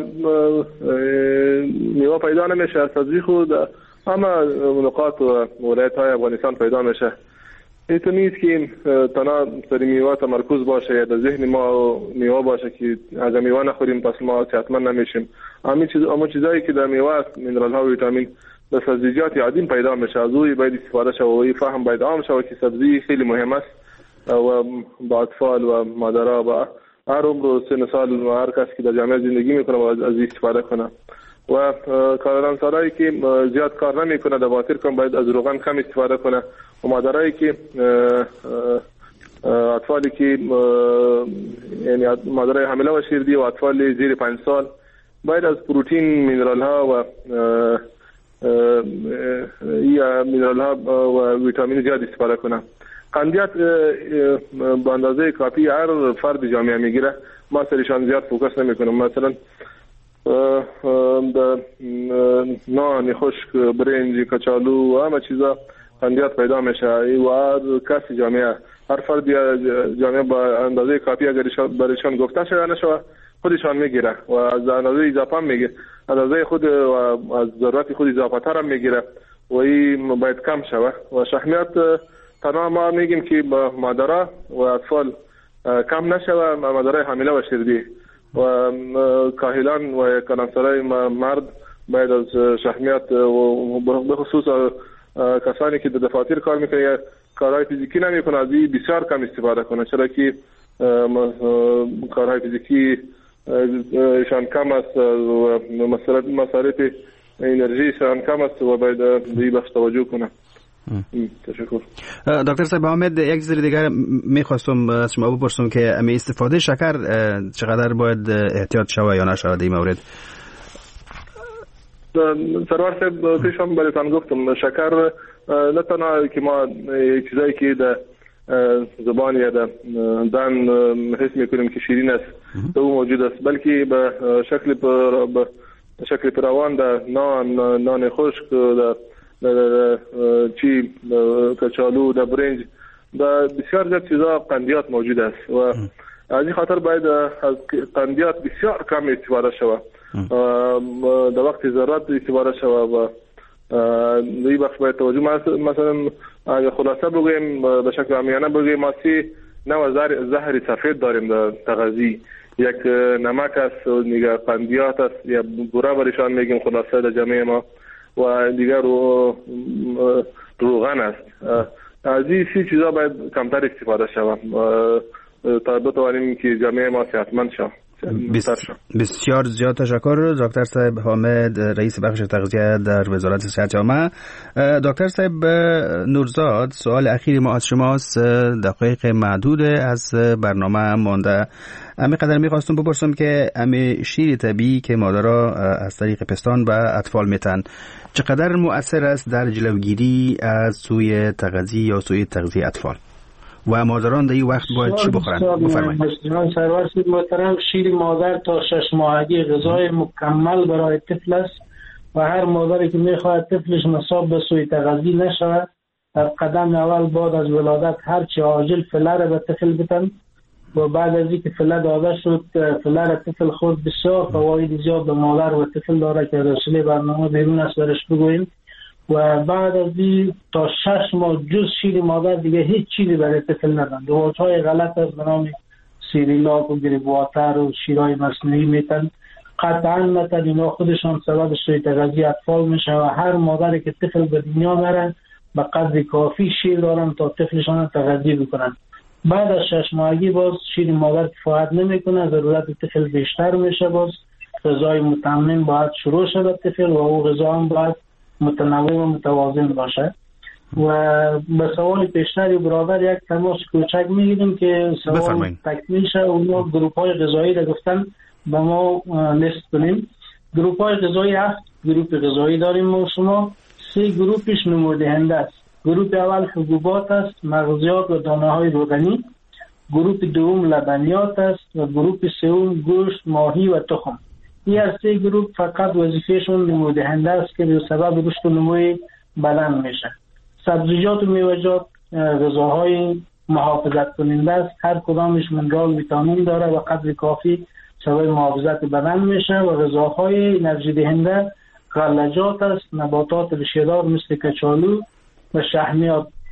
میوه پیدا نمیشه، سبزی خود اما نقاط و ولایت های افغانستان پیدا میشه. تو نیست که تنها سر میوه تمرکز باشه یا در ذهن ما میوه باشه که اگر میوه نخوریم پس ما صحتمند نمیشیم. اما چیزایی که در میوه است، مینرال ها و ویتامین، در سبزیجات عادی پیدا میشه، از اوی باید استفاده شه و این فهم باید عام شه که سبزی خیلی مهم است و با اطفال و مادرها و هر عمر و سن سال و هر کس که در جامعه زندگی میکنه باید از استفاده کنه. و کارآفرینایی که زیاد کار نمیکنه دواتر کم باید از روغن کم استفاده کنه و مادرایی که اطفالی که یعنی مادرای حامله و شیردی و اطفال زیر 5 سال باید از پروتئین، مینرال ها و مینرال ها و ویتامین زیاد استفاده کنه. قندیات به اندازه کافی هر فرد جامعه میگیره، ما سرشان زیاد فوکس نمیکنم. مثلا نان خشک، برنج، کچالو و همه چیزا قندیات پیدا میشه و هر کسی جامعه، هر فرد جامعه با اندازه کافی اگر برایشان گفته شده نشوه خودشان میگیره و از اندازه اضافه میگیره، اندازه خود و از ضرورت خود اضافه تر هم میگیره و این باید کم شوه. و شحمیات تنها ما میگیم که با مادرها و اطفال کم نشوه، مادرای حامله و شیردی و کاهلان و کلانسرای مرد باید از شحمیات و به خصوص کسانی که در دفاتر کار میکنه یا کارهای فیزیکی نمیکنه از این بسیار کم استفاده کنه، چرا که کارهای فیزیکی شان کم است و مصارف انرژی شان کم است و باید به بخش توجه کنه. تشکر. دکتر صاحب حامد، یک چیز دیگر میخواستم از شما بپرسم که امی استفاده شکر چقدر باید احتیاط شوه یا نشوه در این مورد؟ سرور صاحب پیشم برایتان گفتم شکر نه تنها که ما چیزایی که در زبان یا در دهن حس میکنیم که شیرین است او موجود است، بلکه به شکل فراوان در نان خشک، در کچالو، در برنج، در بسیار زیاد چیزا قندیات موجود است و از این خاطر باید از قندیات بسیار کم استفاده شود در وقت ضرورت استفاده شود و این بخش باید توجه. مثلا اگر خلاصه بگویم به شکل عامیانه بگویم ما 3 نوع زهر سفید داریم در تغذیه. یک نمک است و دیگر قندیات است یا بوره برشان میگیم خلاصه در جامعه ما و دیگر روغن است. از این 3 چیزا باید کمتر استفاده شود تا بتوانیم که جامعه ما صحتمند شود. بسیار زیاد تشکر دکتر صاحب حامد، رئیس بخش تغذیه در وزارت صحت عامه. دکتر صاحب نورزاد، سوال اخیر ما از شماست، دقایق معدود از برنامه مانده. امی قدر میخواستم بپرسم که امی شیر طبیعی که مادرها از طریق پستان به اطفال میتن چقدر مؤثر است در جلوگیری از سوء تغذیه یا سوء تغذیه اطفال و مادران در این وقت باید چی بخورن؟ بفرمایید. سرور صاحب محترم، شیر مادر تا 6 ماهگی غذای مکمل برای طفل است و هر مادری که میخواهد طفلش مصاب به سوء تغذیه نشود در قدم اول بعد از ولادت هرچی عاجل فله را به طفل بدن و بعد از اینکه فله داده شد فله را طفل خود بسیار فواید زیاد به مادر و طفل داره که رسوله برنامه بیرون است برش بگوییم و بعد از این تا 6 ماه جز شیر مادر دیگه هیچ چیزی برای طفل ندن. دواتهای غلط از نام سیریلاک و گریبواتر و شیرهای مصنوعی میتن، قطعا نتن اینا خودشان سبب سوء تغذیه اطفال میشه و هر مادری که طفل به دنیا میارن به قدر کافی شیر دارن تا طفلشان تغذیه بکنن. بعد از 6 ماهگی باز شیر مادر کفایت نمیکنه، ضرورت طفل بیشتر میشه، باز غذای متمم باید شروع شد طفل و او غذا هم باید متنوع و متوازن باشه. و به سوال پیشتری برادر یک تماس کوچک میگیریم که سوال تکمیل شه. اونا گروپ های غذایی را گفتن به ما لیست کنیم. گروپ های غذایی 7 گروپ غذایی داریم ما شما. 3 گروپش نمودهنده است. گروپ اول حبوبات است، مغزیات و دانه های روغنی. گروپ دوم لبنیات است و گروپ سوم گوشت، ماهی و تخم. این از 3 گروپ فقط وظیفهشون نمودهنده است که به سبب رشد و نموی بدن میشه. سبزیجات و میوه‌جات غذاهای محافظت کننده است، هر کدامش منرال ویتامین داره و قدر کافی سبب محافظت بدن میشه. و غذاهای انرژی دهنده غلجات است، نباتات ریشه‌دار مثل کچالو و شحمیات.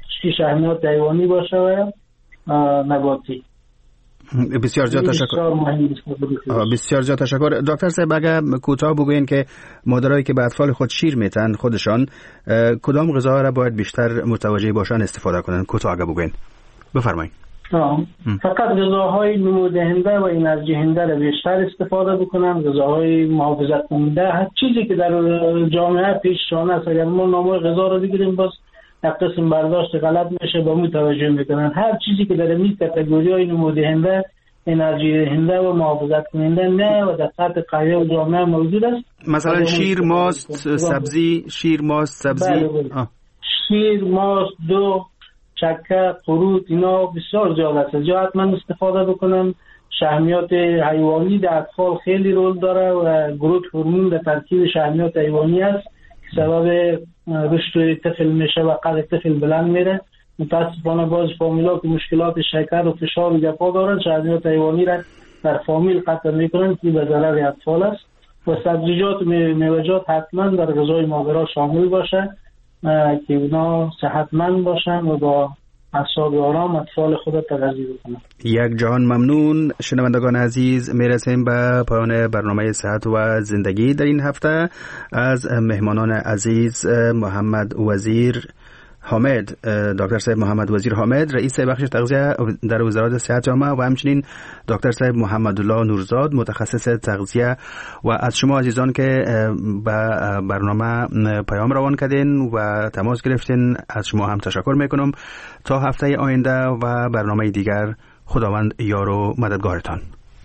شحنات حیوانی باشه و نباتی. بسیار زیاد تشکر. بسیار زیاد تشکر. دکتر صاحب اگر کوتاه بگوین که مادرایی که به اطفال خود شیر میتن خودشان کدام غذاها را باید بیشتر متوجه باشن استفاده کنن؟ کوتاه اگر بگوین بفرمایید. فقط غذاهای نمودهنده و انرژی دهنده را بیشتر استفاده بکنن، غذاهای محافظت کننده، هر چیزی که در جامعه پیشرانه است. اگر ما نام غذا رو بگیریم باز یک قسم برداشت غلط میشه، با متوجه میکنن هر چیزی که در این کاتگوری‌های نمودهنده، انرژی دهنده و محافظت کننده نه و در سطح قریه و جامعه موجود است. مثلا شیر، ماست، سبزی، شیر، ماست، سبزی، شیر، ماست، دو، چکه، قروت، اینا بسیار زیاد است. جا حتما استفاده بکنن. شحمیات حیوانی در اطفال خیلی رول داره و گروت هورمون در ترکیب شحمیات حیوانی است که سبب رشد طفل میشه و قد طفل بلند میره. متاسفانه باز فامیلا که مشکلات شکر و فشار و گپا دارن، شحمیات حیوانی را در فامیل قطع میکنن که به ضرر اطفال است. و سبزیجات و میوه‌جات حتما در غذای مادرها شامل باشه که اونا صحتمند باشن و با اعصاب آرام اطفال خود تغذیه بکنن. یک جهان ممنون. شنوندگان عزیز، میرسیم به پایان برنامه صحت و زندگی در این هفته. از مهمانان عزیز محمد وزیر حامد، دکتر صاحب محمد وزیر حامد، رئیس بخش تغذیه در وزارت صحت عامه و همچنین دکتر صاحب محمدالله نورزاد، متخصص تغذیه و از شما عزیزان که به برنامه پیام روان کردین و تماس گرفتین، از شما هم تشکر میکنم. تا هفته آینده و برنامه دیگر، خداوند یار و مددگارتان.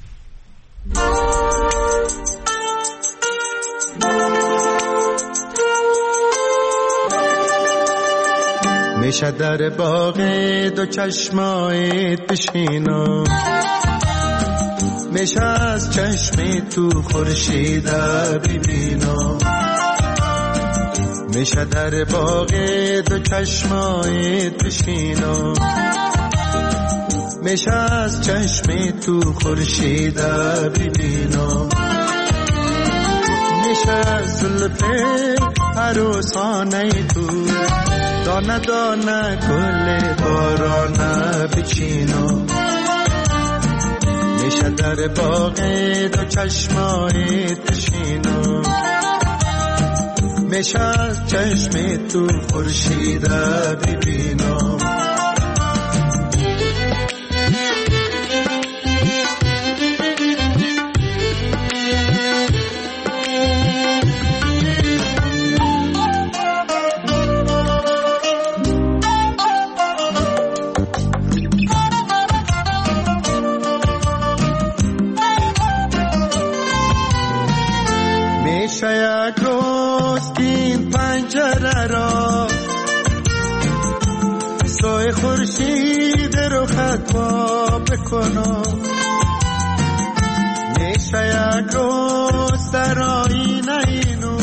میشه در باغ دو چشمایت بشینم، میشه از چشم تو خورشید ببینم، میشه در باغ دو چشمایت بشینم، میشه از چشم تو خورشید ببینم، میشه از زلف عروسانه تو دانه دانه گل بارانه بچینم، میشه در باغ دو چشمایت بشینم، میشه از چشم تو خورشید ببینم. یک روز این پنجره را سایه خورشید رو خطا بکنم، میشه یک روز در آینه اینو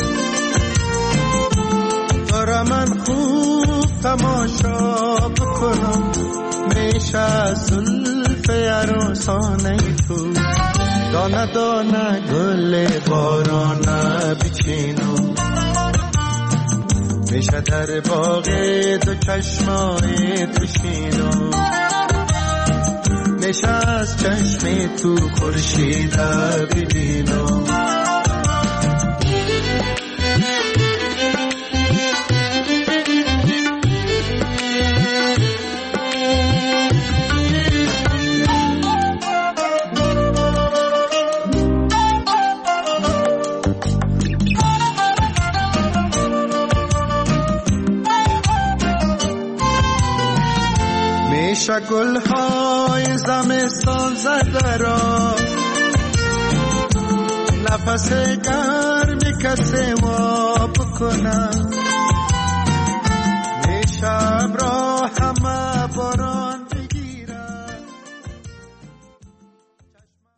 دارم من خوب تماشا بکنم، میشه از زلف عروسانه تو دانه دانه گل بارانه بچینم، میشه در باغ دو چشمایت بشینم، میشه از چشم تو خورشید ببینم. میشه گل‌های زمستان زده را نفس گرمی کسی ما بکنم، میشه ابرا همه باران